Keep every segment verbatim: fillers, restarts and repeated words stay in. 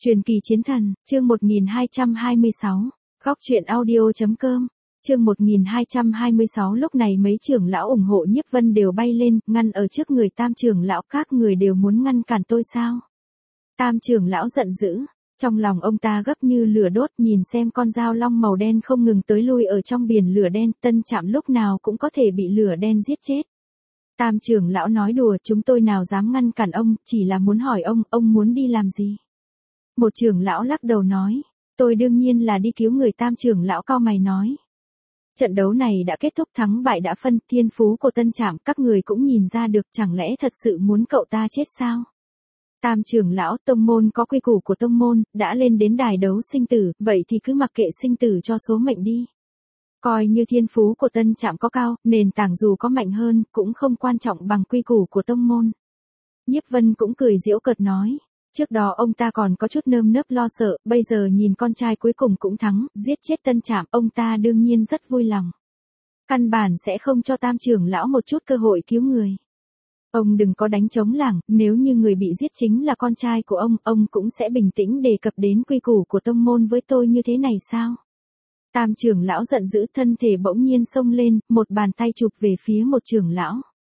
Truyền kỳ chiến thần, chương một nghìn hai trăm hai mươi sáu, góc truyện audio.com, chương một nghìn hai trăm hai mươi sáu. Lúc này mấy trưởng lão ủng hộ Nhiếp Vân đều bay lên, ngăn ở trước người Tam trưởng lão. Các người đều muốn ngăn cản tôi sao? Tam trưởng lão giận dữ, trong lòng ông ta gấp như lửa đốt, nhìn xem con dao long màu đen không ngừng tới lui ở trong biển lửa đen. Tân Trạm lúc nào cũng có thể bị lửa đen giết chết. Tam trưởng lão nói đùa, chúng tôi nào dám ngăn cản ông, chỉ là muốn hỏi ông, ông muốn đi làm gì? Một trưởng lão lắc đầu nói, tôi đương nhiên là đi cứu người. Tam trưởng lão cau mày nói, trận đấu này đã kết thúc, thắng bại đã phân, thiên phú của Tân Trạm các người cũng nhìn ra được, chẳng lẽ thật sự muốn cậu ta chết sao? Tam trưởng lão, tông môn có quy củ của tông môn, đã lên đến đài đấu sinh tử, vậy thì cứ mặc kệ sinh tử cho số mệnh đi. Coi như thiên phú của Tân Trạm có cao, nền tảng dù có mạnh hơn, cũng không quan trọng bằng quy củ của tông môn. Nhiếp Vân cũng cười giễu cợt nói, trước đó ông ta còn có chút nơm nớp lo sợ, bây giờ nhìn con trai cuối cùng cũng thắng, giết chết Tân Trạm, ông ta đương nhiên rất vui lòng. Căn bản sẽ không cho Tam trưởng lão một chút cơ hội cứu người. Ông đừng có đánh trống lảng, nếu như người bị giết chính là con trai của ông, ông cũng sẽ bình tĩnh đề cập đến quy củ của tông môn với tôi như thế này sao? Tam trưởng lão giận dữ, thân thể bỗng nhiên xông lên, một bàn tay chụp về phía một trưởng lão.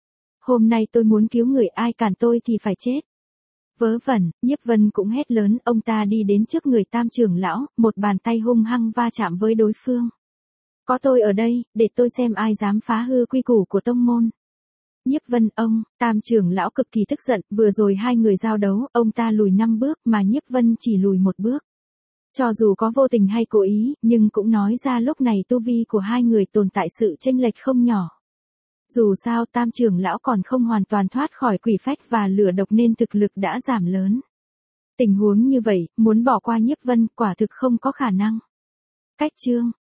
Hôm nay tôi muốn cứu người, ai cản tôi thì phải chết. Vớ vẩn, Nhiếp Vân cũng hét lớn, ông ta đi đến trước người Tam trưởng lão, một bàn tay hung hăng va chạm với đối phương. Có tôi ở đây, để tôi xem ai dám phá hư quy củ của tông môn. Nhiếp Vân, ông, Tam trưởng lão cực kỳ tức giận, vừa rồi hai người giao đấu, ông ta lùi năm bước mà Nhiếp Vân chỉ lùi một bước. Cho dù có vô tình hay cố ý, nhưng cũng nói ra lúc này tu vi của hai người tồn tại sự chênh lệch không nhỏ. Dù sao Tam trưởng lão còn không hoàn toàn thoát khỏi quỷ phách và lửa độc nên thực lực đã giảm lớn. Tình huống như vậy, muốn bỏ qua Nhiếp Vân quả thực không có khả năng. Cách chương